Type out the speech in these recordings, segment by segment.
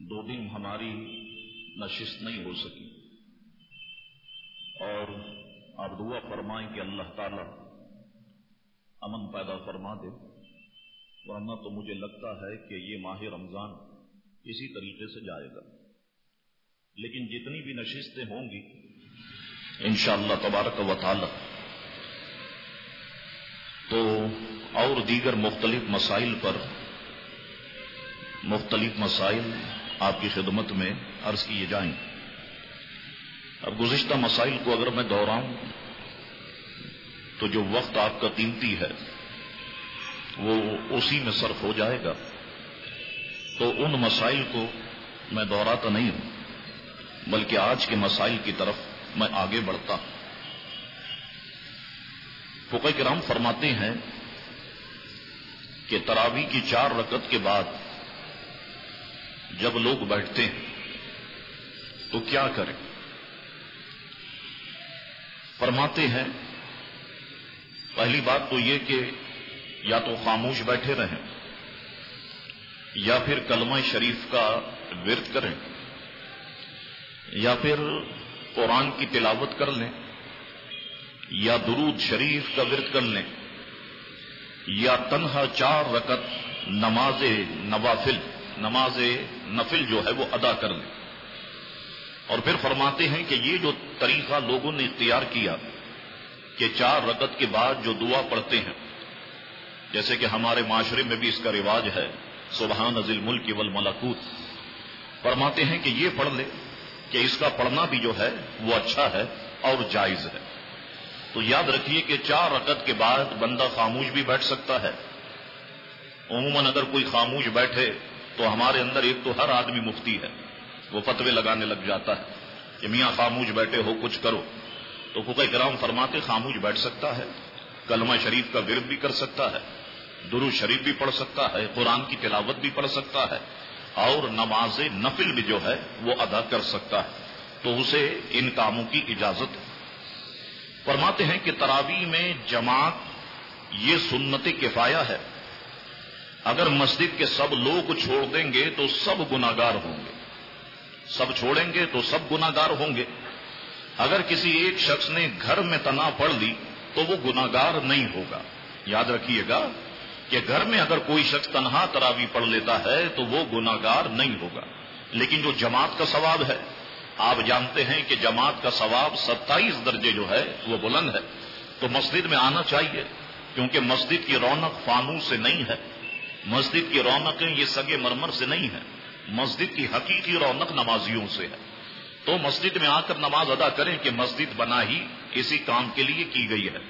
دو دن ہماری نشست نہیں ہو سکی، اور آپ دعا فرمائیں کہ اللہ تعالی امن پیدا فرما دے، ورنہ تو مجھے لگتا ہے کہ یہ ماہ رمضان اسی طریقے سے جائے گا۔ لیکن جتنی بھی نشستیں ہوں گی انشاءاللہ تبارک و تعالی تو اور دیگر مختلف مسائل پر مختلف مسائل آپ کی خدمت میں عرض کیے جائیں۔ اب گزشتہ مسائل کو اگر میں دہراؤں تو جو وقت آپ کا قیمتی ہے وہ اسی میں صرف ہو جائے گا، تو ان مسائل کو میں دہراتا نہیں ہوں، بلکہ آج کے مسائل کی طرف میں آگے بڑھتا ہوں۔ فقہ کرام فرماتے ہیں کہ تراویح کی 4 رکعت کے بعد جب لوگ بیٹھتے ہیں تو کیا کریں؟ فرماتے ہیں پہلی بات تو یہ کہ یا تو خاموش بیٹھے رہیں، یا پھر کلمہ شریف کا ورد کریں، یا پھر قرآن کی تلاوت کر لیں، یا درود شریف کا ورد کر لیں، یا تنہا 4 رکعت نماز نفل جو ہے وہ ادا کر لیں۔ اور پھر فرماتے ہیں کہ یہ جو طریقہ لوگوں نے اختیار کیا کہ 4 رکعت کے بعد جو دعا پڑھتے ہیں، جیسے کہ ہمارے معاشرے میں بھی اس کا رواج ہے، سبحان ذی الملک والملکوت، فرماتے ہیں کہ یہ پڑھ لے کہ اس کا پڑھنا بھی جو ہے وہ اچھا ہے اور جائز ہے۔ تو یاد رکھیے کہ 4 رکعت کے بعد بندہ خاموش بھی بیٹھ سکتا ہے۔ عموماً اگر کوئی خاموش بیٹھے تو ہمارے اندر ایک تو ہر آدمی مفتی ہے، وہ فتوے لگانے لگ جاتا ہے کہ میاں خاموش بیٹھے ہو کچھ کرو۔ تو فقہ کرام فرماتے خاموش بیٹھ سکتا ہے، کلمہ شریف کا ورد بھی کر سکتا ہے، درود شریف بھی پڑھ سکتا ہے، قرآن کی تلاوت بھی پڑھ سکتا ہے، اور نماز نفل بھی جو ہے وہ ادا کر سکتا ہے، تو اسے ان کاموں کی اجازت ہے۔ فرماتے ہیں کہ تراویح میں جماعت یہ سنت کفایہ ہے، اگر مسجد کے سب لوگ چھوڑ دیں گے تو سب گناہگار ہوں گے، سب چھوڑیں گے تو سب گناہگار ہوں گے۔ اگر کسی ایک شخص نے گھر میں تنہا پڑھ لی تو وہ گناہگار نہیں ہوگا۔ یاد رکھیے گا کہ گھر میں اگر کوئی شخص تنہا تراویح پڑھ لیتا ہے تو وہ گناہگار نہیں ہوگا۔ لیکن جو جماعت کا ثواب ہے، آپ جانتے ہیں کہ جماعت کا ثواب 27 درجے جو ہے وہ بلند ہے، تو مسجد میں آنا چاہیے، کیونکہ مسجد کی رونق فانوس سے نہیں ہے، مسجد کی رونقیں یہ سگے مرمر سے نہیں ہے، مسجد کی حقیقی رونق نمازیوں سے ہے۔ تو مسجد میں آ کر نماز ادا کریں کہ مسجد بنا ہی اسی کام کے لیے کی گئی ہے۔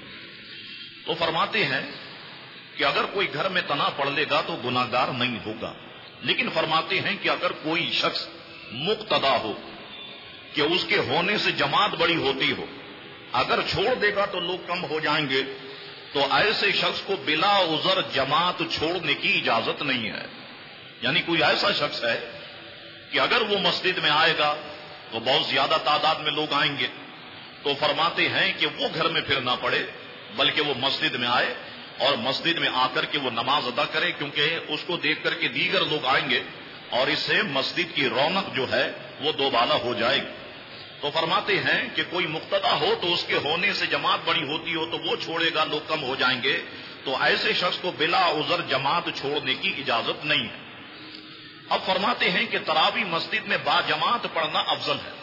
تو فرماتے ہیں کہ اگر کوئی گھر میں تنہا پڑھ لے گا تو گناہگار نہیں ہوگا، لیکن فرماتے ہیں کہ اگر کوئی شخص مقتدا ہو کہ اس کے ہونے سے جماعت بڑی ہوتی ہو، اگر چھوڑ دے گا تو لوگ کم ہو جائیں گے، تو ایسے شخص کو بلا عذر جماعت چھوڑنے کی اجازت نہیں ہے۔ یعنی کوئی ایسا شخص ہے کہ اگر وہ مسجد میں آئے گا تو بہت زیادہ تعداد میں لوگ آئیں گے، تو فرماتے ہیں کہ وہ گھر میں پھر نہ پڑے، بلکہ وہ مسجد میں آئے اور مسجد میں آ کر کے وہ نماز ادا کرے، کیونکہ اس کو دیکھ کر کے دیگر لوگ آئیں گے اور اس سے مسجد کی رونق جو ہے وہ دوبالا ہو جائے گی۔ تو فرماتے ہیں کہ کوئی مقتدا ہو تو اس کے ہونے سے جماعت بڑی ہوتی ہو تو وہ چھوڑے گا، لوگ کم ہو جائیں گے، تو ایسے شخص کو بلا عذر جماعت چھوڑنے کی اجازت نہیں ہے۔ اب فرماتے ہیں کہ تراویح مسجد میں با جماعت پڑھنا افضل ہے۔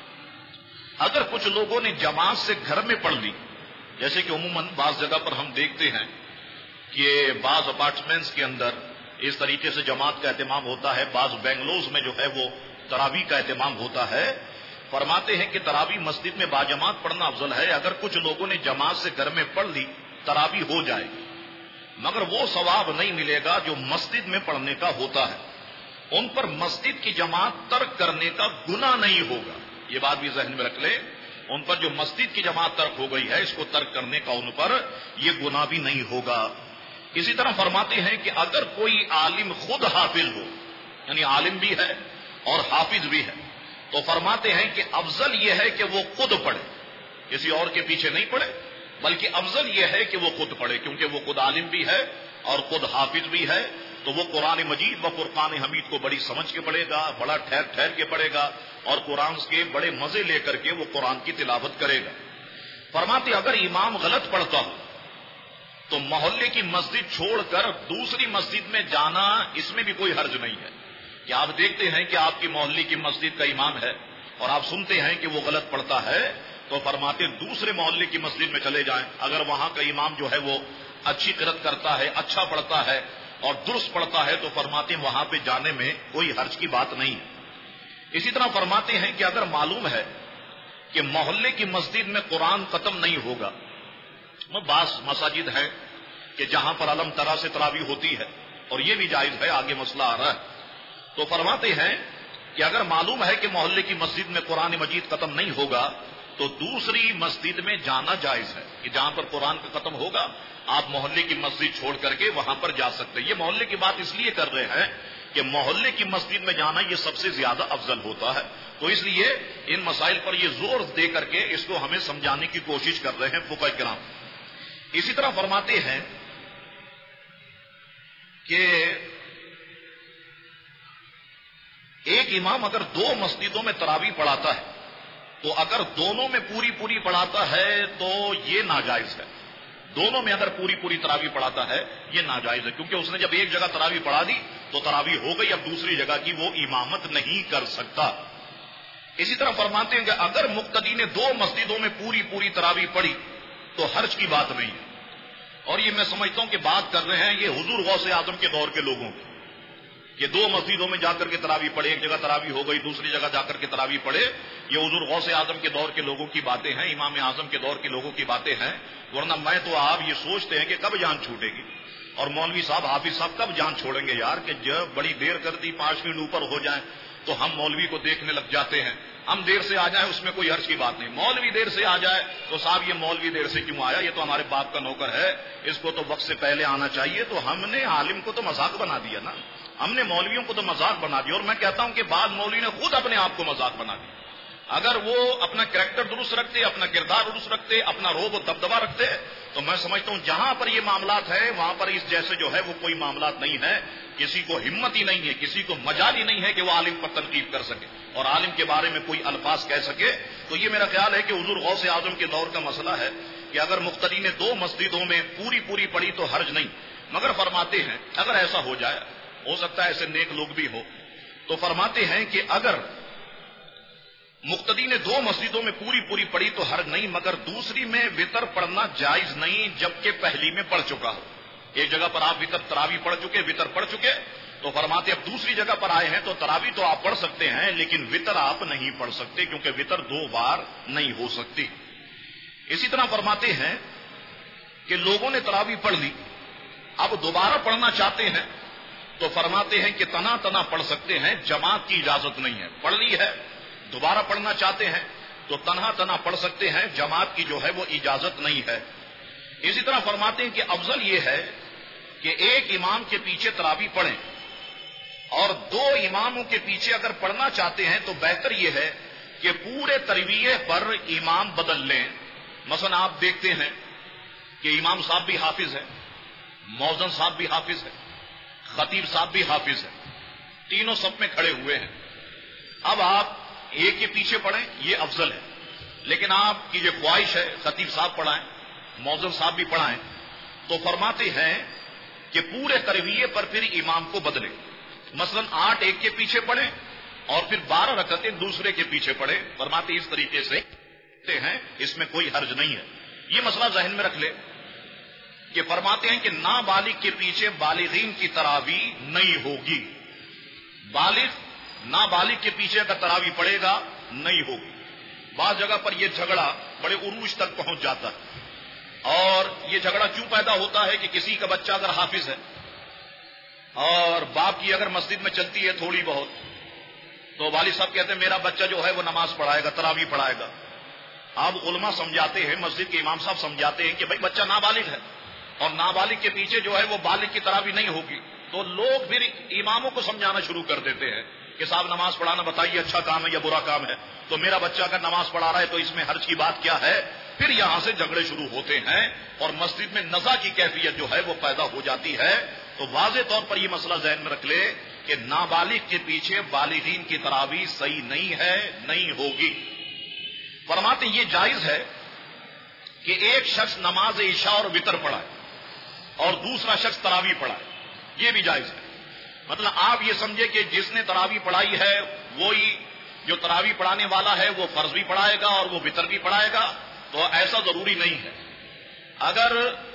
اگر کچھ لوگوں نے جماعت سے گھر میں پڑھ لی، جیسے کہ عموماً بعض جگہ پر ہم دیکھتے ہیں کہ بعض اپارٹمنٹس کے اندر اس طریقے سے جماعت کا اہتمام ہوتا ہے، بعض بنگلوز میں جو ہے وہ تراویح کا اہتمام ہوتا ہے۔ فرماتے ہیں کہ تراویح مسجد میں با جماعت پڑھنا افضل ہے۔ اگر کچھ لوگوں نے جماعت سے گھر میں پڑھ لی تراویح ہو جائے گی، مگر وہ ثواب نہیں ملے گا جو مسجد میں پڑھنے کا ہوتا ہے۔ ان پر مسجد کی جماعت ترک کرنے کا گناہ نہیں ہوگا، یہ بات بھی ذہن میں رکھ لیں۔ ان پر جو مسجد کی جماعت ترک ہو گئی ہے، اس کو ترک کرنے کا ان پر یہ گناہ بھی نہیں ہوگا۔ اسی طرح فرماتے ہیں کہ اگر کوئی عالم خود حافظ ہو، یعنی عالم بھی ہے اور حافظ بھی ہے، تو فرماتے ہیں کہ افضل یہ ہے کہ وہ خود پڑھے، کسی اور کے پیچھے نہیں پڑھے، بلکہ افضل یہ ہے کہ وہ خود پڑھے، کیونکہ وہ خود عالم بھی ہے اور خود حافظ بھی ہے، تو وہ قرآن مجید و فرقان حمید کو بڑی سمجھ کے پڑھے گا، بڑا ٹھہر ٹھہر کے پڑھے گا، اور قرآن کے بڑے مزے لے کر کے وہ قرآن کی تلاوت کرے گا۔ فرماتے اگر امام غلط پڑھتا ہو تو محلے کی مسجد چھوڑ کر دوسری مسجد میں جانا، اس میں بھی کوئی حرج نہیں ہے کہ آپ دیکھتے ہیں کہ آپ کی محلے کی مسجد کا امام ہے اور آپ سنتے ہیں کہ وہ غلط پڑھتا ہے، تو فرماتے دوسرے محلے کی مسجد میں چلے جائیں۔ اگر وہاں کا امام جو ہے وہ اچھی قرات کرتا ہے، اچھا پڑھتا ہے اور درست پڑھتا ہے، تو فرماتے ہیں وہاں پہ جانے میں کوئی حرج کی بات نہیں ہے۔ اسی طرح فرماتے ہیں کہ اگر معلوم ہے کہ محلے کی مسجد میں قرآن ختم نہیں ہوگا، بعض مساجد ہیں کہ جہاں پر علم طرح سے تراویح ہوتی ہے، اور یہ بھی جائز ہے، آگے مسئلہ آ رہا ہے، تو فرماتے ہیں کہ اگر معلوم ہے کہ محلے کی مسجد میں قرآن مجید ختم نہیں ہوگا تو دوسری مسجد میں جانا جائز ہے، کہ جہاں پر قرآن کا ختم ہوگا آپ محلے کی مسجد چھوڑ کر کے وہاں پر جا سکتے ہیں۔ یہ محلے کی بات اس لیے کر رہے ہیں کہ محلے کی مسجد میں جانا یہ سب سے زیادہ افضل ہوتا ہے، تو اس لیے ان مسائل پر یہ زور دے کر کے اس کو ہمیں سمجھانے کی کوشش کر رہے ہیں فقہاء کرام۔ اسی طرح فرماتے ہیں کہ ایک امام اگر دو مسجدوں میں تراویح پڑھاتا ہے تو اگر دونوں میں پوری پڑھاتا ہے تو یہ ناجائز ہے۔ دونوں میں اگر پوری تراویح پڑھاتا ہے یہ ناجائز ہے، کیونکہ اس نے جب ایک جگہ تراویح پڑھا دی تو تراویح ہو گئی، اب دوسری جگہ کی وہ امامت نہیں کر سکتا۔ اسی طرح فرماتے ہیں کہ اگر مقتدی نے دو مسجدوں میں پوری تراویح پڑھی تو حرج کی بات نہیں ہے، اور یہ میں سمجھتا ہوں کہ بات کر رہے ہیں یہ حضور غوث اعظم کے دور کے لوگوں کی، کہ دو مسجدوں میں جا کر کے تراویح پڑھے، ایک جگہ تراویح ہو گئی دوسری جگہ جا کر کے تراویح پڑھے، یہ حضور غوث اعظم کے دور کے لوگوں کی باتیں ہیں، امام اعظم کے دور کے لوگوں کی باتیں ہیں، ورنہ میں تو آپ یہ سوچتے ہیں کہ کب جان چھوٹے گی، اور مولوی صاحب حافظ صاحب کب جان چھوڑیں گے یار، کہ جب بڑی دیر کر دی 5 منٹ اوپر ہو جائیں تو ہم مولوی کو دیکھنے لگ جاتے ہیں، ہم دیر سے آ جائیں اس میں کوئی حرج کی بات نہیں، مولوی دیر سے آ جائے تو صاحب یہ مولوی دیر سے کیوں آیا، یہ تو ہمارے باپ کا نوکر ہے، اس کو تو وقت سے پہلے آنا چاہیے، تو ہم نے عالم کو تو مذاق بنا دیا نا، ہم نے مولویوں کو تو مذاق بنا دیا، اور میں کہتا ہوں کہ بعض مولوی نے خود اپنے آپ کو مذاق بنا دیا۔ اگر وہ اپنا کریکٹر درست رکھتے، اپنا کردار درست رکھتے، اپنا روب و دبدبہ رکھتے، تو میں سمجھتا ہوں جہاں پر یہ معاملات ہے وہاں پر اس جیسے جو ہے وہ کوئی معاملات نہیں ہے، کسی کو ہمت ہی نہیں ہے، کسی کو مجال ہی نہیں ہے کہ وہ عالم پر تنقید کر سکے اور عالم کے بارے میں کوئی الفاظ کہہ سکے۔ تو یہ میرا خیال ہے کہ حضور غوث اعظم کے دور کا مسئلہ ہے کہ اگر مقتدی نے دو مسجدوں میں پوری پڑھی تو حرج نہیں، مگر فرماتے ہیں اگر ایسا ہو جائے، ہو سکتا ہے ایسے نیک لوگ بھی ہو، تو فرماتے ہیں کہ اگر مقتدی نے دو مسجدوں میں پوری پڑھی تو حرج نہیں، مگر دوسری میں وتر پڑھنا جائز نہیں جبکہ پہلی میں پڑھ چکا ہو۔ ایک جگہ پر آپ وتر تراویح پڑھ چکے، وتر پڑھ چکے، تو فرماتے اب دوسری جگہ پر آئے ہیں تو تراویح تو آپ پڑھ سکتے ہیں لیکن وتر آپ نہیں پڑھ سکتے، کیونکہ وتر 2 بار نہیں ہو سکتی۔ اسی طرح فرماتے ہیں کہ لوگوں نے تراویح پڑھ لی، اب دوبارہ پڑھنا چاہتے ہیں تو فرماتے ہیں کہ تنا پڑھ سکتے ہیں، جماعت کی اجازت نہیں ہے، پڑھ لی ہے دوبارہ پڑھنا چاہتے ہیں تو تنہا پڑھ سکتے ہیں، جماعت کی جو ہے وہ اجازت نہیں ہے۔ اسی طرح فرماتے ہیں کہ افضل یہ ہے کہ ایک امام کے پیچھے تراویح پڑھیں، اور 2 اماموں کے پیچھے اگر پڑھنا چاہتے ہیں تو بہتر یہ ہے کہ پورے ترویے پر امام بدل لیں۔ مثلا آپ دیکھتے ہیں کہ امام صاحب بھی حافظ ہے، مؤذن صاحب بھی حافظ ہے، خطیب صاحب بھی حافظ ہے، تینوں صف میں کھڑے ہوئے ہیں، اب آپ ایک کے پیچھے پڑھیں یہ افضل ہے، لیکن آپ کی جو خواہش ہے خطیب صاحب پڑھائیں، مؤذن صاحب بھی پڑھائیں، تو فرماتے ہیں کہ پورے ترویے پر پھر امام کو بدلیں، مثلا 8 ایک کے پیچھے پڑھیں اور پھر 12 رکعتیں دوسرے کے پیچھے پڑھیں، فرماتے اس طریقے سے ہیں، اس میں کوئی حرج نہیں ہے۔ یہ مسئلہ ذہن میں رکھ لے کہ فرماتے ہیں کہ نابالغ کے پیچھے بالغین کی تراویح نہیں ہوگی، نابالغ کے پیچھے اگر تراویح پڑے گا نہیں ہوگی۔ بعض جگہ پر یہ جھگڑا بڑے عروج تک پہنچ جاتا ہے، اور یہ جھگڑا کیوں پیدا ہوتا ہے کہ کسی کا بچہ اگر حافظ ہے اور باپ کی اگر مسجد میں چلتی ہے تھوڑی بہت، تو والد صاحب کہتے ہیں میرا بچہ جو ہے وہ نماز پڑھائے گا، تراویح پڑھائے گا۔ اب علماء سمجھاتے ہیں، مسجد کے امام صاحب سمجھاتے ہیں کہ بھائی بچہ نابالغ ہے اور نابالغ کے پیچھے جو ہے وہ بالغ کی تراویح نہیں ہوگی، تو لوگ پھر اماموں کو سمجھانا شروع کر دیتے ہیں کہ صاحب نماز پڑھانا بتائیے اچھا کام ہے یا برا کام ہے، تو میرا بچہ اگر نماز پڑھا رہا ہے تو اس میں حرج کی بات کیا ہے۔ پھر یہاں سے جھگڑے شروع ہوتے ہیں اور مسجد میں نزاع کی کیفیت جو ہے وہ پیدا ہو جاتی ہے، تو واضح طور پر یہ مسئلہ ذہن میں رکھ لے کہ نابالغ کے پیچھے بالغین کی تراویح صحیح نہیں ہے، نہیں ہوگی۔ فرماتے یہ جائز ہے کہ ایک شخص نماز عشاء اور وتر پڑھائے اور دوسرا شخص تراویح پڑھائے، یہ بھی جائز ہے۔ مطلب آپ یہ سمجھے کہ جس نے تراویح پڑھائی ہے وہی جو تراویح پڑھانے والا ہے وہ فرض بھی پڑھائے گا اور وہ وتر بھی پڑھائے گا، تو ایسا ضروری نہیں ہے۔ اگر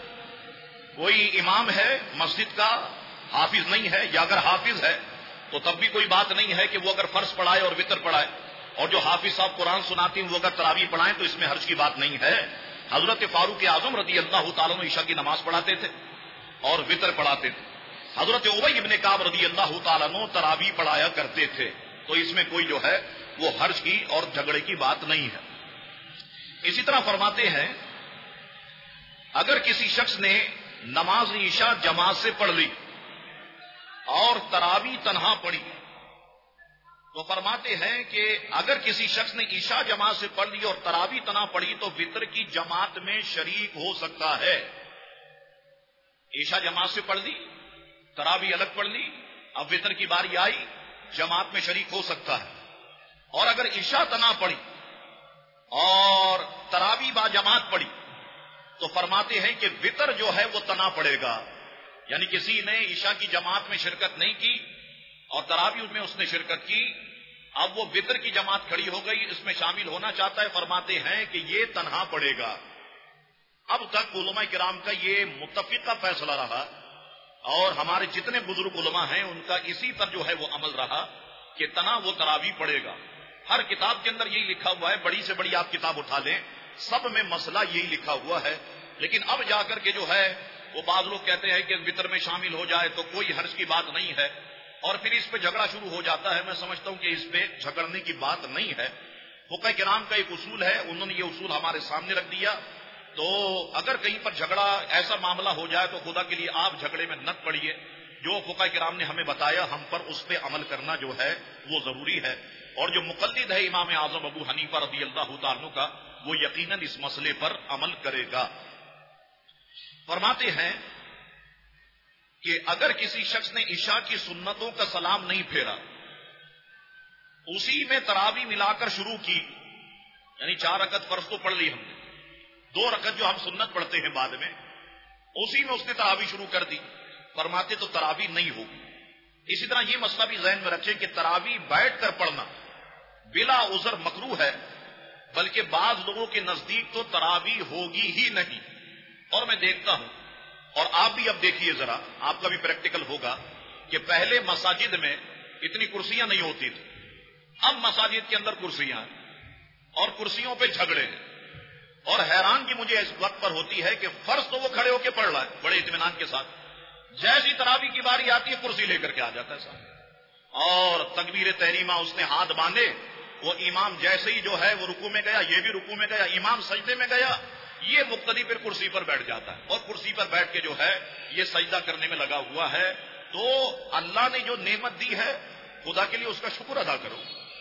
کوئی امام ہے مسجد کا، حافظ نہیں ہے، یا اگر حافظ ہے تو تب بھی کوئی بات نہیں ہے کہ وہ اگر فرض پڑھائے اور وتر پڑھائے، اور جو حافظ صاحب قرآن سناتے ہیں وہ اگر تراویح پڑھائیں تو اس میں حرج کی بات نہیں ہے۔ حضرت فاروق اعظم رضی اللہ تعالیٰ عنہ عشاء کی نماز پڑھاتے تھے اور وتر پڑھاتے تھے۔ حضرت ابی ابن کعب رضی اللہ تعالیٰ عنہ تراویح پڑھایا کرتے تھے، تو اس میں کوئی جو ہے وہ حرج کی اور جھگڑے کی بات نہیں ہے۔ اسی طرح فرماتے ہیں اگر کسی شخص نے نماز عشاء جماعت سے پڑھ لی اور تراویح تنہا پڑھی، تو فرماتے ہیں کہ اگر کسی شخص نے عشاء جماعت سے پڑھ لی اور تراویح تنہا پڑھی تو وتر کی جماعت میں شریک ہو سکتا ہے۔ عشاء جماعت سے پڑھ لی، تراویح الگ پڑھ لی، اب وتر کی باری آئی، جماعت میں شریک ہو سکتا ہے۔ اور اگر عشاء تنہا پڑھی اور تراویح با جماعت پڑھی تو فرماتے ہیں کہ وتر جو ہے وہ تنہا پڑے گا، یعنی کسی نے عشاء کی جماعت میں شرکت نہیں کی اور تراویح میں اس نے شرکت کی، اب وہ وتر کی جماعت کھڑی ہو گئی، اس میں شامل ہونا چاہتا ہے، فرماتے ہیں کہ یہ تنہا پڑے گا۔ اب تک علماء کرام کا یہ متفقہ فیصلہ رہا اور ہمارے جتنے بزرگ علماء ہیں ان کا اسی پر جو ہے وہ عمل رہا کہ تنہا وہ تراویح پڑے گا۔ ہر کتاب کے اندر یہی لکھا ہوا ہے، بڑی سے بڑی آپ کتاب اٹھا لیں سب میں مسئلہ یہی لکھا ہوا ہے۔ لیکن اب جا کر کے جو ہے وہ بعض لوگ کہتے ہیں کہ وتر میں شامل ہو جائے تو کوئی حرج کی بات نہیں ہے، اور پھر اس پہ جھگڑا شروع ہو جاتا ہے۔ میں سمجھتا ہوں کہ اس پہ جھگڑنے کی بات نہیں ہے۔ فقہ کرام کا ایک اصول ہے، انہوں نے یہ اصول ہمارے سامنے رکھ دیا، تو اگر کہیں پر جھگڑا ایسا معاملہ ہو جائے تو خدا کے لیے آپ جھگڑے میں نہ پڑیے، جو فقہ کرام نے ہمیں بتایا ہم پر اس پہ عمل کرنا جو ہے وہ ضروری ہے۔ اور جو مقلد ہے امام اعظم ابو حنیفہ رضی اللہ تعالیٰ کا، وہ یقیناً اس مسئلے پر عمل کرے گا۔ فرماتے ہیں کہ اگر کسی شخص نے عشاء کی سنتوں کا سلام نہیں پھیرا، اسی میں تراویح ملا کر شروع کی، یعنی 4 رکعت فرض تو پڑھ لی ہم نے، 2 رکعت جو ہم سنت پڑھتے ہیں بعد میں، اسی میں اس نے تراویح شروع کر دی، فرماتے تو تراویح نہیں ہوگی۔ اسی طرح یہ مسئلہ بھی ذہن میں رکھیں کہ تراویح بیٹھ کر پڑھنا بلا عذر مکروہ ہے، بلکہ بعض لوگوں کے نزدیک تو تراویح ہوگی ہی نہیں۔ اور میں دیکھتا ہوں، اور آپ بھی اب دیکھیے ذرا، آپ کا بھی پریکٹیکل ہوگا کہ پہلے مساجد میں اتنی کرسیاں نہیں ہوتی تھی، اب مساجد کے اندر کرسیاں ہیں اور کرسیوں پہ جھگڑے ہیں، اور حیران کی مجھے اس وقت پر ہوتی ہے کہ فرض تو وہ کھڑے ہو کے پڑھ رہا ہے بڑے اطمینان کے ساتھ، جیسی تراویح کی باری آتی ہے کرسی لے کر کے آ جاتا ہے صاحب، اور تکبیر تحریمہ اس نے ہاتھ باندھے، وہ امام جیسے ہی جو ہے وہ رکوع میں گیا، یہ بھی رکوع میں گیا، امام سجدے میں گیا، یہ مقتدی پھر کرسی پر بیٹھ جاتا ہے اور کرسی پر بیٹھ کے جو ہے یہ سجدہ کرنے میں لگا ہوا ہے۔ تو اللہ نے جو نعمت دی ہے خدا کے لیے اس کا شکر ادا کرو۔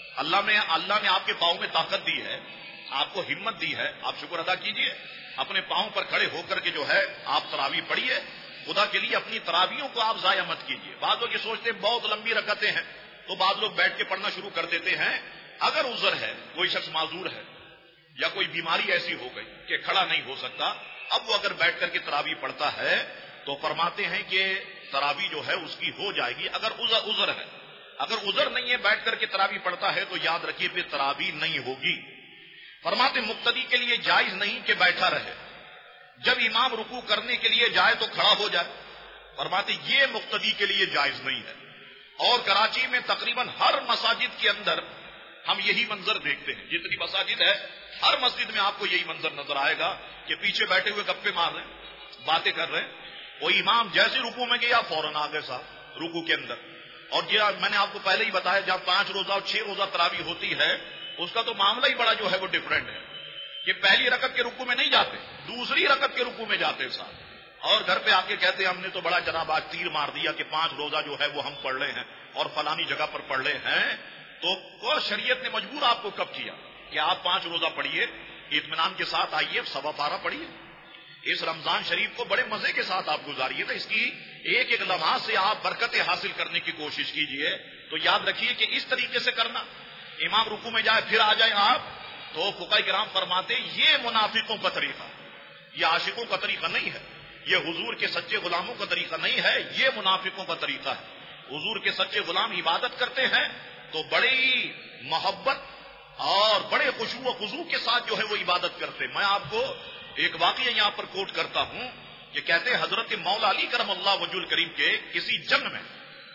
اللہ نے آپ کے پاؤں میں طاقت دی ہے، آپ کو ہمت دی ہے، آپ شکر ادا کیجئے، اپنے پاؤں پر کھڑے ہو کر کے جو ہے آپ تراویح پڑھیے، خدا کے لیے اپنی تراویحوں کو آپ ضائع مت کیجیے۔ بعض لوگ یہ سوچتے ہیں بہت لمبی رکعتیں ہیں تو بعض لوگ بیٹھ کے پڑھنا شروع کر دیتے ہیں۔ اگر عذر ہے، کوئی شخص معذور ہے یا کوئی بیماری ایسی ہو گئی کہ کھڑا نہیں ہو سکتا، اب وہ اگر بیٹھ کر کے تراویح پڑھتا ہے تو فرماتے ہیں کہ تراویح جو ہے اس کی ہو جائے گی۔ اگر عذر ہے، اگر عذر نہیں ہے بیٹھ کر کے تراویح پڑھتا ہے تو یاد رکھیے پھر تراویح نہیں ہوگی۔ فرماتے مقتدی کے لیے جائز نہیں کہ بیٹھا رہے، جب امام رکوع کرنے کے لیے جائے تو کھڑا ہو جائے، فرماتے یہ مقتدی کے لیے جائز نہیں ہے۔ اور کراچی میں تقریباً ہر مساجد کے اندر ہم یہی منظر دیکھتے ہیں، جتنی مساجد ہے ہر مسجد میں آپ کو یہی منظر نظر آئے گا کہ پیچھے بیٹھے ہوئے گپے مار رہے ہیں، باتیں کر رہے ہیں، وہ امام جیسے رکوع میں گیا فوراً آ گئے صاحب رکوع کے اندر۔ اور میں نے آپ کو پہلے ہی بتایا جب 5 روزہ اور 6 روزہ تراویح ہوتی ہے اس کا تو معاملہ ہی بڑا جو ہے وہ ڈفرینٹ ہے، کہ پہلی رکعت کے رکوع میں نہیں جاتے، دوسری رکعت کے رکوع میں جاتے صاحب، اور گھر پہ آ کے کہتے ہیں ہم نے تو بڑا جناب آج تیر مار دیا کہ 5 روزہ جو ہے وہ ہم پڑھ رہے ہیں اور فلانی جگہ پر پڑھ رہے ہیں۔ تو شریعت نے مجبور آپ کو کب کیا کہ آپ 5 روزہ پڑھیے، اطمینان کے ساتھ آئیے، 1.25 پارہ پڑھیے۔ اس رمضان شریف کو بڑے مزے کے ساتھ آپ گزاریے گا، اس کی ایک ایک لمحہ سے آپ برکتیں حاصل کرنے کی کوشش کیجئے. تو یاد رکھیے کہ اس طریقے سے کرنا، امام رکوع میں جائے پھر آ جائیں آپ، تو فقہاء کرام فرماتے یہ منافقوں کا طریقہ، یہ عاشقوں کا طریقہ نہیں ہے، یہ حضور کے سچے غلاموں کا طریقہ نہیں ہے، یہ منافقوں کا طریقہ ہے. حضور کے سچے غلام عبادت کرتے ہیں تو بڑی محبت اور بڑے خشوع و خضوع کے ساتھ جو ہے وہ عبادت کرتے. میں آپ کو ایک واقعہ یہاں پر کوٹ کرتا ہوں کہ کہتے ہیں حضرت مولا علی کرم اللہ وجہ الکریم کے کسی جنگ میں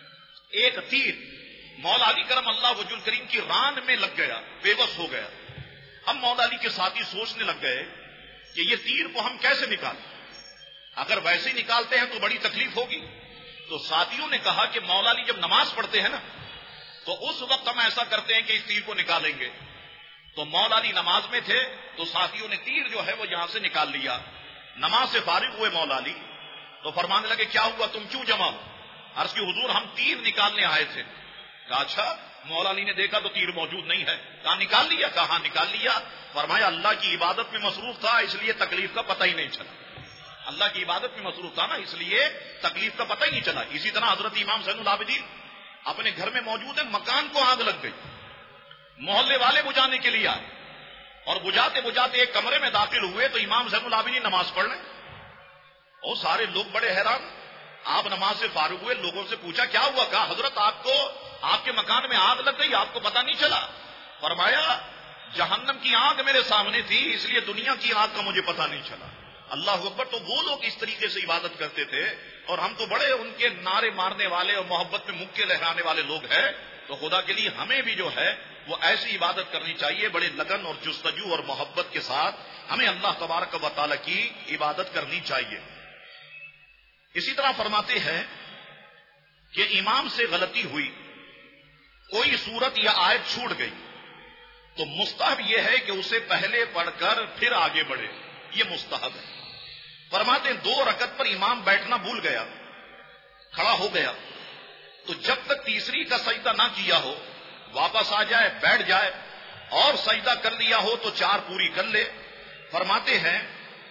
ایک تیر مولا علی کرم اللہ وجہ الکریم کی ران میں لگ گیا، بے بس ہو گیا. اب مولا علی کے ساتھی سوچنے لگ گئے کہ یہ تیر کو ہم کیسے نکالیں، اگر ویسے نکالتے ہیں تو بڑی تکلیف ہوگی. تو ساتھیوں نے کہا کہ مولا علی جب نماز پڑھتے ہیں نا تو اس وقت ہم ایسا کرتے ہیں کہ اس تیر کو نکالیں گے. تو مولا علی نماز میں تھے تو ساتھیوں نے تیر جو ہے وہ یہاں سے نکال لیا. نماز سے فارغ ہوئے مولا علی تو فرمانے لگے کیا ہوا، تم کیوں جمع ہو؟ عرض کی حضور ہم تیر نکالنے آئے تھے. کہا اچھا. مولا علی نے دیکھا تو تیر موجود نہیں ہے. کہا نکال لیا؟ کہا نکال لیا. فرمایا اللہ کی عبادت میں مصروف تھا اس لیے تکلیف کا پتہ ہی نہیں چلا. اللہ کی عبادت میں مصروف تھا نا اس لیے تکلیف کا پتہ ہی نہیں چلا. اسی طرح حضرت امام زین العابدین اپنے گھر میں موجود ہے، مکان کو آگ لگ گئی، محلے والے بجھانے کے لیے آئے اور بجھاتے بجھاتے ایک کمرے میں داخل ہوئے تو امام زین العابدین نماز پڑھ رہے اور سارے لوگ بڑے حیران. آپ نماز سے فارغ ہوئے، لوگوں سے پوچھا کیا ہوا؟ کہا حضرت آپ کو آپ کے مکان میں آگ لگ گئی، آپ کو پتہ نہیں چلا. فرمایا جہنم کی آگ میرے سامنے تھی اس لیے دنیا کی آگ کا مجھے پتہ نہیں چلا. اللہ اکبر. تو وہ لوگ اس طریقے سے عبادت کرتے تھے اور ہم تو بڑے ان کے نعرے مارنے والے اور محبت میں مکے لہرانے والے لوگ ہیں. تو خدا کے لیے ہمیں بھی جو ہے وہ ایسی عبادت کرنی چاہیے، بڑے لگن اور جستجو اور محبت کے ساتھ ہمیں اللہ تبارک و تعالی کی عبادت کرنی چاہیے. اسی طرح فرماتے ہیں کہ امام سے غلطی ہوئی، کوئی سورت یا آیت چھوٹ گئی تو مستحب یہ ہے کہ اسے پہلے پڑھ کر پھر آگے بڑھے، یہ مستحب ہے. فرماتے ہیں 2 رکعت پر امام بیٹھنا بھول گیا، کھڑا ہو گیا تو جب تک تیسری کا سجدہ نہ کیا ہو واپس آ جائے، بیٹھ جائے اور سجدہ کر لیا ہو تو 4 پوری کر لے. فرماتے ہیں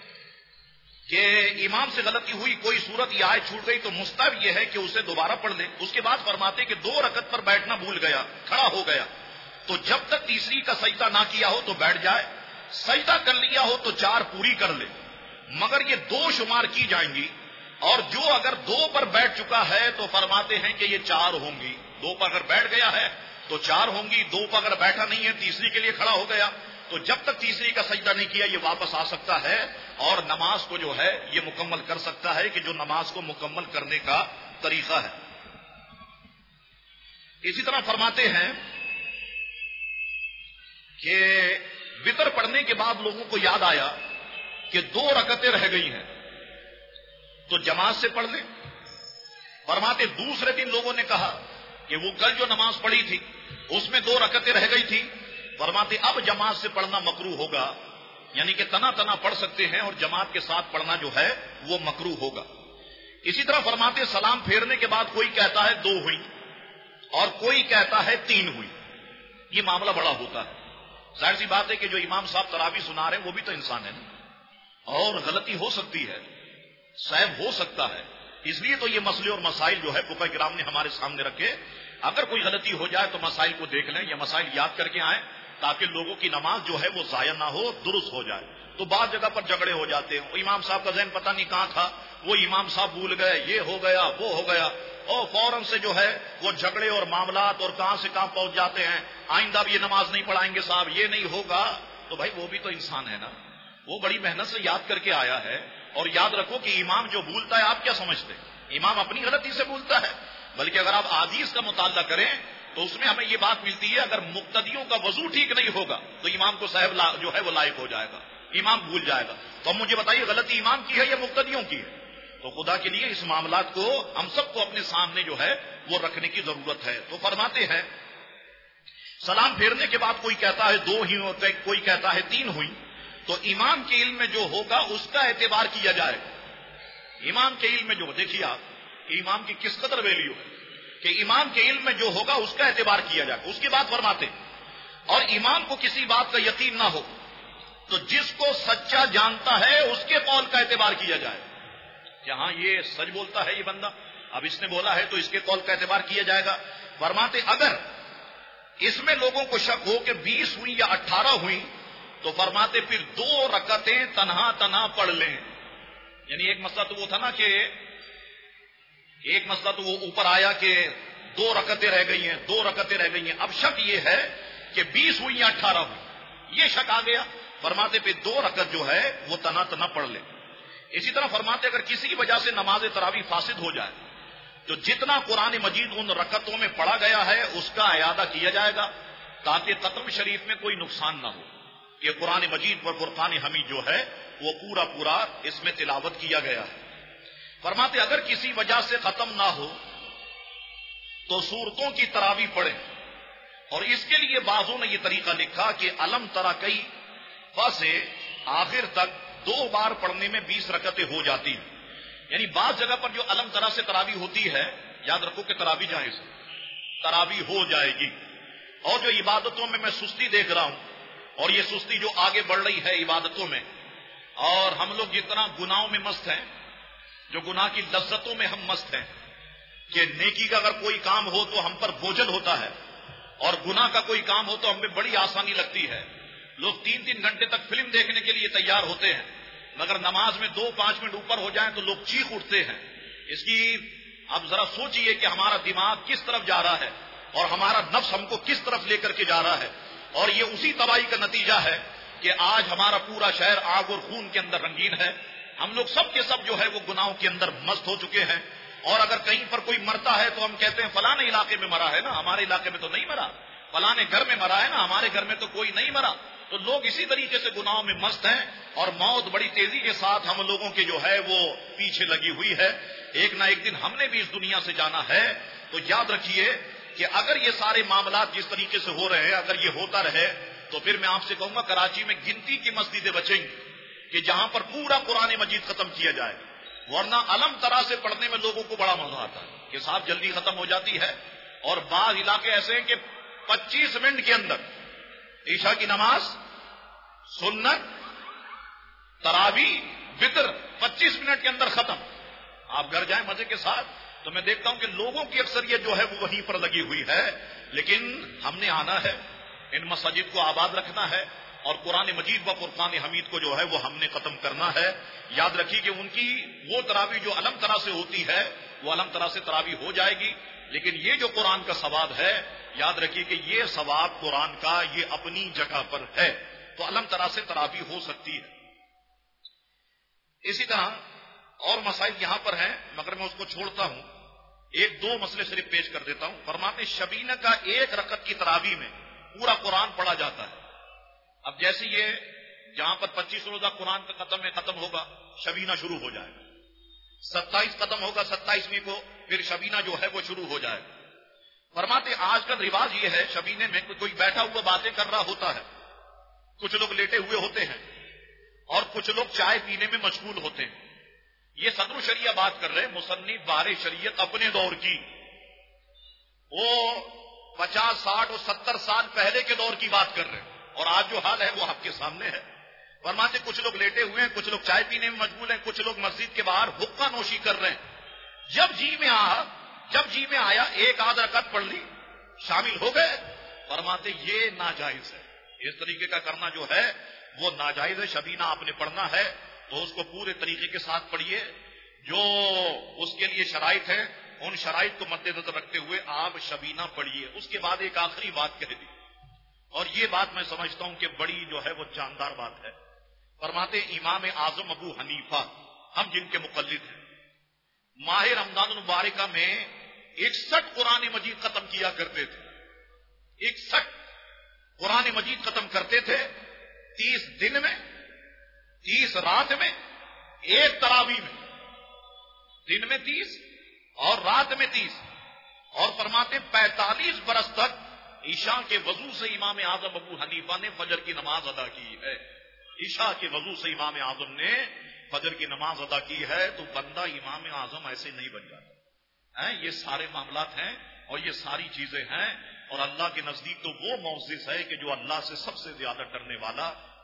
کہ امام سے غلطی ہوئی، کوئی سورت یا آیت چھوٹ گئی تو مستحب یہ ہے کہ اسے دوبارہ پڑھ لے. اس کے بعد فرماتے کہ 2 رکعت پر بیٹھنا بھول گیا، کھڑا ہو گیا تو جب تک تیسری کا سجدہ نہ کیا ہو تو بیٹھ جائے، سجدہ کر لیا ہو تو 4 پوری کر لے. مگر یہ 2 شمار کی جائیں گی اور جو اگر 2 پر بیٹھ چکا ہے تو فرماتے ہیں کہ یہ 4 ہوں گی. 2 پر اگر بیٹھ گیا ہے تو 4 ہوں گی، 2 پر اگر بیٹھا نہیں ہے تیسری کے لیے کھڑا ہو گیا تو جب تک تیسری کا سجدہ نہیں کیا یہ واپس آ سکتا ہے اور نماز کو جو ہے یہ مکمل کر سکتا ہے کہ جو نماز کو مکمل کرنے کا طریقہ ہے. اسی طرح فرماتے ہیں کہ وتر پڑھنے کے بعد لوگوں کو یاد آیا کہ 2 رکعتیں رہ گئی ہیں تو جماعت سے پڑھ لیں. فرماتے دوسرے دن لوگوں نے کہا کہ وہ کل جو نماز پڑھی تھی اس میں 2 رکعتیں رہ گئی تھی. فرماتے اب جماعت سے پڑھنا مکروہ ہوگا، یعنی کہ تنا تنا پڑھ سکتے ہیں اور جماعت کے ساتھ پڑھنا جو ہے وہ مکروہ ہوگا. اسی طرح فرماتے سلام پھیرنے کے بعد کوئی کہتا ہے 2 ہوئی اور کوئی کہتا ہے 3 ہوئی. یہ معاملہ بڑا ہوتا ہے. ظاہر سی بات ہے کہ جو امام صاحب تراویح سنا رہے ہیں وہ بھی تو انسان ہے اور غلطی ہو سکتی ہے، صحیح ہو سکتا ہے. اس لیے تو یہ مسئلے اور مسائل جو ہے فقہاء کرام نے ہمارے سامنے رکھے. اگر کوئی غلطی ہو جائے تو مسائل کو دیکھ لیں یا مسائل یاد کر کے آئیں تاکہ لوگوں کی نماز جو ہے وہ ضائع نہ ہو، درست ہو جائے. تو بعض جگہ پر جھگڑے ہو جاتے ہیں، امام صاحب کا ذہن پتہ نہیں کہاں تھا، وہ امام صاحب بھول گئے، یہ ہو گیا وہ ہو گیا اور فوراً سے جو ہے وہ جھگڑے اور معاملات اور کہاں سے کہاں پہنچ جاتے ہیں. آئندہ بھی یہ نماز نہیں پڑھائیں گے صاحب، یہ نہیں ہوگا. تو بھائی وہ بھی تو انسان ہے نا، وہ بڑی محنت سے یاد کر کے آیا ہے. اور یاد رکھو کہ امام جو بھولتا ہے آپ کیا سمجھتے ہیں؟ امام اپنی غلطی سے بھولتا ہے، بلکہ اگر آپ احادیث کا مطالعہ کریں تو اس میں ہمیں یہ بات ملتی ہے اگر مقتدیوں کا وضو ٹھیک نہیں ہوگا تو امام کو صاحب جو ہے وہ لائق ہو جائے گا، امام بھول جائے گا. تو اب مجھے بتائیے غلطی امام کی ہے یا مقتدیوں کی ہے؟ تو خدا کے لیے اس معاملات کو ہم سب کو اپنے سامنے جو ہے وہ رکھنے کی ضرورت ہے. تو فرماتے ہیں سلام پھیرنے کے بعد کوئی کہتا ہے 2 ہی ہوتے، کوئی کہتا ہے 3 ہوئی. تو امام کے علم میں جو ہوگا اس کا اعتبار کیا جائے گا. امام کے علم میں جو، دیکھیے آپ امام کی کس قدر ویلیو ہے کہ امام کے علم میں جو ہوگا اس کا اعتبار کیا جائے گا. اس کے بعد فرماتے اور امام کو کسی بات کا یقین نہ ہو تو جس کو سچا جانتا ہے اس کے قول کا اعتبار کیا جائے کہ ہاں یہ سچ بولتا ہے یہ بندہ، اب اس نے بولا ہے تو اس کے قول کا اعتبار کیا جائے گا۔ فرماتے اگر اس میں لوگوں کو شک ہو کہ 20 ہوئی یا 18 ہوئی تو فرماتے پھر 2 رکعتیں تنہا تنہا پڑھ لیں۔ یعنی ایک مسئلہ تو وہ تھا نا کہ ایک مسئلہ تو وہ اوپر آیا کہ 2 رکعتیں رہ گئی ہیں، 2 رکعتیں رہ گئی ہیں، اب شک یہ ہے کہ 20 ہوئی یا 18 ہوئی، یہ شک آ گیا، فرماتے پہ 2 رکعت جو ہے وہ تنہا تنہا پڑھ لیں۔ اسی طرح فرماتے اگر کسی کی وجہ سے نماز تراویح فاسد ہو جائے تو جتنا قرآن مجید ان رکعتوں میں پڑھا گیا ہے اس کا اعادہ کیا جائے گا تاکہ ختم شریف میں کوئی نقصان نہ ہو۔ کہ قرآن مجید پر فرقان حمید جو ہے وہ پورا پورا اس میں تلاوت کیا گیا ہے۔ فرماتے اگر کسی وجہ سے ختم نہ ہو تو سورتوں کی تراویح پڑھیں، اور اس کے لیے بعضوں نے یہ طریقہ لکھا کہ علم ترا کئی سے آخر تک 2 بار پڑھنے میں 20 رکعتیں ہو جاتی ہیں۔ یعنی بعض جگہ پر جو علم ترا سے تراویح ہوتی ہے، یاد رکھو کہ تراویح جائز ہے، تراویح ہو جائے گی۔ اور جو عبادتوں میں سستی دیکھ رہا ہوں، اور یہ سستی جو آگے بڑھ رہی ہے عبادتوں میں، اور ہم لوگ جتنا گناہوں میں مست ہیں، جو گناہ کی لذتوں میں ہم مست ہیں کہ نیکی کا اگر کوئی کام ہو تو ہم پر بوجھل ہوتا ہے، اور گناہ کا کوئی کام ہو تو ہم پہ بڑی آسانی لگتی ہے۔ لوگ 3-3 گھنٹے تک فلم دیکھنے کے لیے تیار ہوتے ہیں، مگر نماز میں 2-5 منٹ اوپر ہو جائیں تو لوگ چیخ اٹھتے ہیں۔ اس کی اب ذرا سوچئے کہ ہمارا دماغ کس طرف جا رہا ہے اور ہمارا نفس ہم کو کس طرف لے کر کے جا رہا ہے، اور یہ اسی تباہی کا نتیجہ ہے کہ آج ہمارا پورا شہر آگ اور خون کے اندر رنگین ہے۔ ہم لوگ سب کے سب جو ہے وہ گناہوں کے اندر مست ہو چکے ہیں، اور اگر کہیں پر کوئی مرتا ہے تو ہم کہتے ہیں فلاں علاقے میں مرا ہے نا، ہمارے علاقے میں تو نہیں مرا، فلاں گھر میں مرا ہے نا، ہمارے گھر میں تو کوئی نہیں مرا۔ تو لوگ اسی طریقے سے گناہوں میں مست ہیں، اور موت بڑی تیزی کے ساتھ ہم لوگوں کی جو ہے وہ پیچھے لگی ہوئی ہے۔ ایک نہ ایک دن ہم نے بھی اس دنیا سے جانا ہے۔ تو یاد رکھیے کہ اگر یہ سارے معاملات جس طریقے سے ہو رہے ہیں، اگر یہ ہوتا رہے تو پھر میں آپ سے کہوں گا کراچی میں گنتی کی مسجدیں بچیں گی کہ جہاں پر پورا قرآن مجید ختم کیا جائے، ورنہ علم طرح سے پڑھنے میں لوگوں کو بڑا مزہ آتا ہے کہ صاحب جلدی ختم ہو جاتی ہے، اور بعض علاقے ایسے ہیں کہ 25 منٹ کے اندر عشاء کی نماز، سنت، تراویح، وتر 25 منٹ کے اندر ختم۔ آپ گھر جائیں مزے کے ساتھ تو میں دیکھتا ہوں کہ لوگوں کی اکثریت جو ہے وہ وہیں پر لگی ہوئی ہے، لیکن ہم نے آنا ہے، ان مساجد کو آباد رکھنا ہے، اور قرآن مجید و فرقان حمید کو جو ہے وہ ہم نے ختم کرنا ہے۔ یاد رکھیے کہ ان کی وہ تراویح جو علم طرح سے ہوتی ہے وہ علم طرح سے تراویح ہو جائے گی، لیکن یہ جو قرآن کا ثواب ہے، یاد رکھیے کہ یہ ثواب قرآن کا یہ اپنی جگہ پر ہے، تو علم طرح سے تراویح ہو سکتی ہے۔ اسی طرح اور مسائل یہاں پر ہیں مگر میں اس کو چھوڑتا ہوں، 1-2 مسئلے صرف پیش کر دیتا ہوں۔ فرماتے شبینہ کا 1 رکعت کی تراویح میں پورا قرآن پڑھا جاتا ہے۔ اب جیسے یہ جہاں پر 25 روزہ قرآن کا ختم ہوگا، شبینہ شروع ہو جائے گا، 27 ختم ہوگا، 27ویں کو پھر شبینہ جو ہے وہ شروع ہو جائے گا۔ فرماتے آج کل رواج یہ ہے شبینے میں کوئی بیٹھا ہوا باتیں کر رہا ہوتا ہے، کچھ لوگ لیٹے ہوئے ہوتے ہیں، اور کچھ لوگ چائے پینے میں مشغول ہوتے ہیں۔ یہ صدر شریعہ بات کر رہے ہیں، مصنف بار شریعت اپنے دور کی، وہ 50، 60 اور 70 سال پہلے کے دور کی بات کر رہے ہیں، اور آج جو حال ہے وہ آپ کے سامنے ہے۔ فرماتے کچھ لوگ لیٹے ہوئے ہیں، کچھ لوگ چائے پینے میں مشغول ہیں، کچھ لوگ مسجد کے باہر حقہ نوشی کر رہے ہیں۔ جب جی میں آیا 1 رکعت پڑھ لی، شامل ہو گئے۔ فرماتے یہ ناجائز ہے، اس طریقے کا کرنا جو ہے وہ ناجائز ہے۔ شبینہ آپ نے پڑھنا ہے تو اس کو پورے طریقے کے ساتھ پڑھیے، جو اس کے لیے شرائط ہیں ان شرائط کو مد نظر رکھتے ہوئے آپ شبینہ پڑھیے۔ اس کے بعد ایک آخری بات کہہ دی، اور یہ بات میں سمجھتا ہوں کہ بڑی جو ہے وہ جاندار بات ہے۔ فرماتے امام اعظم ابو حنیفہ، ہم جن کے مقلد ہیں، ماہ رمضان المبارکہ میں 61 قرآن مجید ختم کیا کرتے تھے، 61 قرآن مجید ختم کرتے تھے، 30 دن میں، 30 رات میں، 1 تراویح میں، دن میں 30 اور رات میں 30، اور فرماتے 45 برس تک عشاء کے وضو سے امام اعظم ابو حنیفہ نے فجر کی نماز ادا کی ہے۔ عشاء کے وضو سے امام اعظم نے فجر کی نماز ادا کی ہے، تو بندہ امام اعظم ایسے نہیں بن جاتا۔ یہ سارے معاملات ہیں اور یہ ساری چیزیں ہیں، اور اللہ کے نزدیک تو وہ معزز ہے کہ جو اللہ سے سب سے زیادہ ڈرنے والا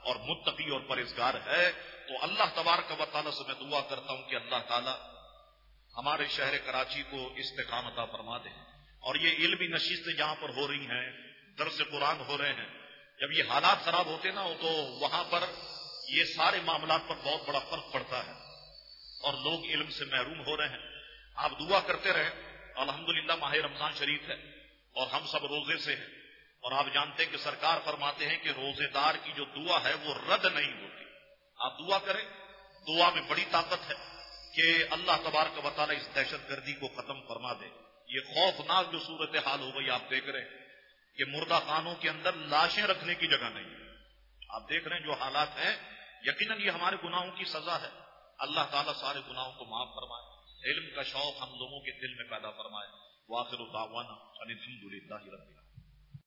اور متقی اور پرہیزگار ہے. تو اللہ تبارک و تعالیٰ سے میں دعا کرتا ہوں کہ اللہ تعالیٰ ہمارے شہر کراچی کو استقامت عطا فرما دے. اور یہ علمی نشستیں جہاں پر ہو رہی ہیں، درس قرآن ہو رہے ہیں، جب یہ حالات خراب ہوتے نا تو وہاں پر یہ سارے معاملات پر بہت بڑا فرق پڑتا ہے اور لوگ علم سے محروم ہو رہے ہیں. آپ دعا کرتے رہیں. الحمدللہ ماہ رمضان شریف ہے اور ہم سب روزے سے ہیں، اور آپ جانتے ہیں کہ سرکار فرماتے ہیں کہ روزے دار کی جو دعا ہے وہ رد نہیں ہوتی. آپ دعا کریں، دعا میں بڑی طاقت ہے کہ اللہ تبارک و تعالیٰ اس دہشت گردی کو ختم فرما دے. یہ خوفناک جو صورتحال ہو گئی آپ دیکھ رہے ہیں کہ مردہ خانوں کے اندر لاشیں رکھنے کی جگہ نہیں. آپ دیکھ رہے ہیں جو حالات ہیں، یقیناً یہ ہمارے گناہوں کی سزا ہے. اللہ تعالیٰ سارے گناہوں کو معاف فرمائے، علم کا شوق ہم لوگوں کے دل میں پیدا فرمائے. وآخر دعوانا ان الحمد للہ رب العالمین.